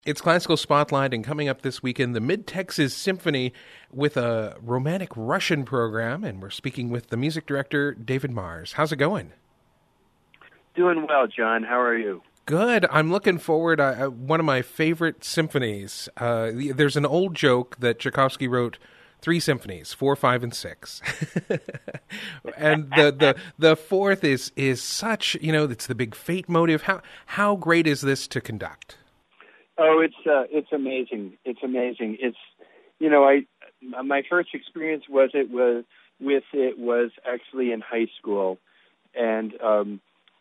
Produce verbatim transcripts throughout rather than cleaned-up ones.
It's Classical Spotlight, and coming up this weekend, the Mid-Texas Symphony with a romantic Russian program, and we're speaking with the music director, David Mars. How's it going? Doing well, John. How are you? Good. I'm looking forward. Uh, one of my favorite symphonies. Uh, there's an old joke that Tchaikovsky wrote three symphonies, four, five, and six. And the, the the fourth is is such, you know, it's the big fate motive. How how great is this to conduct? Oh, it's uh, it's amazing. It's amazing. It's, you know, I my first experience was it was with it was actually in high school, and um,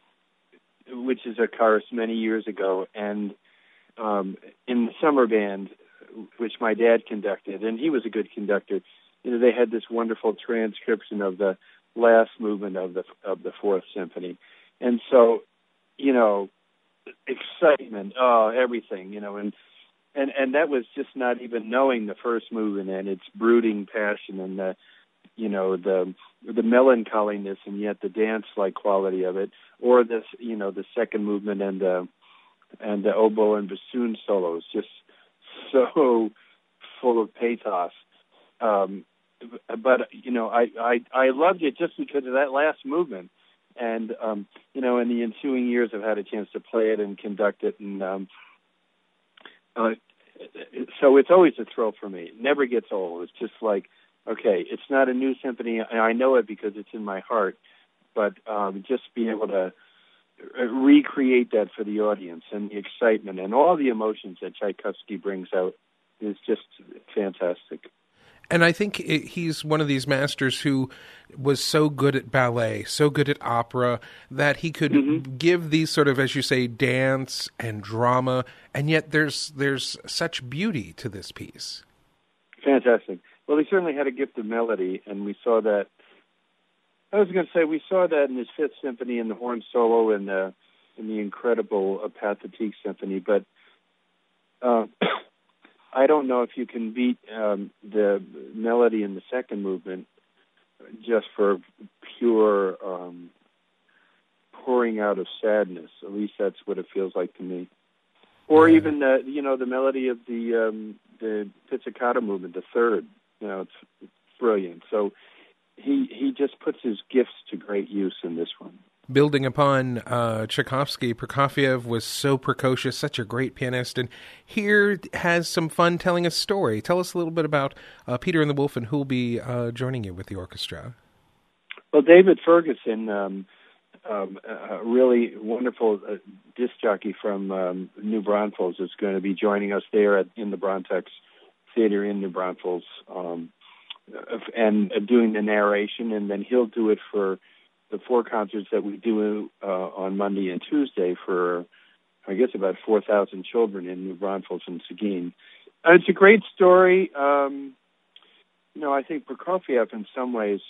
which is of course many years ago, and um, in the summer band, which my dad conducted, and he was a good conductor. You know, they had this wonderful transcription of the last movement of the of the Fourth Symphony, and so, you know. Excitement, oh, everything, you know, and, and and that was just not even knowing the first movement and its brooding passion and the, you know, the the melancholiness and yet the dance-like quality of it, or this, you know, the second movement and the and the oboe and bassoon solos, just so full of pathos. Um, but you know, I, I I loved it just because of that last movement. And, um, you know, in the ensuing years, I've had a chance to play it and conduct it. And um, uh, so it's always a thrill for me. It never gets old. It's just like, okay, it's not a new symphony, and I know it because it's in my heart. But um, just being able to recreate that for the audience and the excitement and all the emotions that Tchaikovsky brings out is just fantastic. And I think it, he's one of these masters who was so good at ballet, so good at opera, that he could mm-hmm. give these sort of, as you say, dance and drama, and yet there's there's such beauty to this piece. Fantastic. Well, he certainly had a gift of melody, and we saw that. I was going to say we saw that in his Fifth Symphony in the horn solo and the in the incredible uh, Pathétique Symphony, but. Uh, I don't know if you can beat um, the melody in the second movement just for pure um, pouring out of sadness. At least that's what it feels like to me. Or yeah. even the, you know, the melody of the um, the pizzicato movement, the third. You know, it's, it's brilliant. So he he just puts his gifts to great use in this one. Building upon uh, Tchaikovsky, Prokofiev was so precocious, such a great pianist, and here has some fun telling a story. Tell us a little bit about uh, Peter and the Wolf and who will be uh, joining you with the orchestra. Well, David Ferguson, um, um, a really wonderful uh, disc jockey from um, New Braunfels, is going to be joining us there at, in the Brontex Theater in New Braunfels, um, and uh, doing the narration, and then he'll do it for the four concerts that we do uh, on Monday and Tuesday for, I guess, about four thousand children in New Braunfels and Seguin. Uh, it's a great story. Um, you know, I think Prokofiev, in some ways,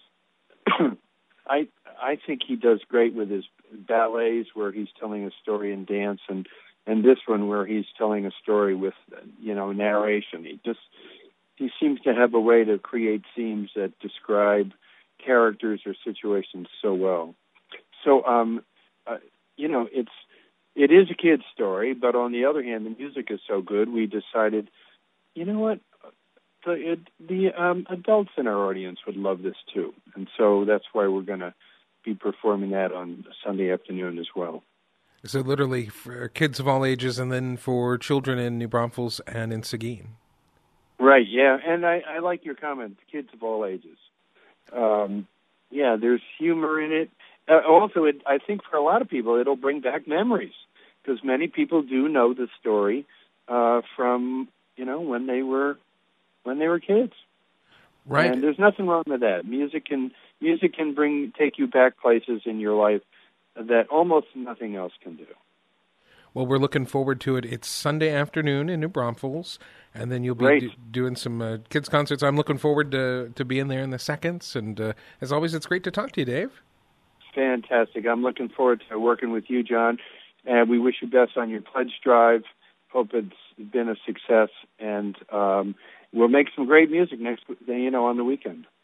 I I think he does great with his ballets where he's telling a story in dance, and, and this one where he's telling a story with, you know, narration. He just he seems to have a way to create themes that describe characters or situations so well. So, um, uh, you know, it's it is a kid's story, but on the other hand, the music is so good, we decided, you know what, the it, the um, adults in our audience would love this too, and so that's why we're going to be performing that on Sunday afternoon as well. So literally for kids of all ages, and then for children in New Braunfels and in Seguin. Right, yeah, and I, I like your comment, kids of all ages. Um, yeah, there's humor in it. Uh, also, it, I think for a lot of people, it'll bring back memories because many people do know the story uh, from, you know, when they were when they were kids. Right. And there's nothing wrong with that. Music can music can bring take you back places in your life that almost nothing else can do. Well, we're looking forward to it. It's Sunday afternoon in New Braunfels, and then you'll be do, doing some uh, kids' concerts. I'm looking forward to, to being there in the seconds, and uh, as always, it's great to talk to you, Dave. Fantastic. I'm looking forward to working with you, John, and we wish you best on your pledge drive. Hope it's been a success, and um, we'll make some great music next, you know, on the weekend.